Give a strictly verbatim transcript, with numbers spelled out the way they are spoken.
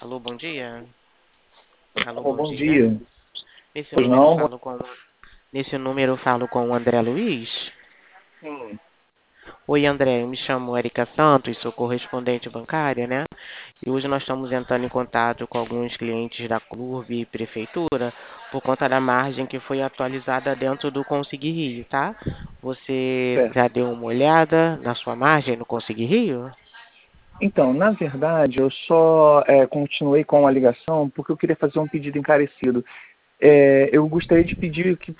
Alô, bom dia. Alô, Oh, bom bom dia. dia. Nesse Pois número eu não? falo com Nesse número eu falo com o André Luiz. Sim. Oi, André, eu me chamo Erika Santos, sou correspondente bancária, né? E hoje nós estamos entrando em contato com alguns clientes da Clube e Prefeitura por conta da margem que foi atualizada dentro do Consegui Rio, tá? Você Certo. já deu uma olhada na sua margem no Consegui Rio? Então, na verdade, eu só é, continuei com a ligação porque eu queria fazer um pedido encarecido. É, eu gostaria de pedir que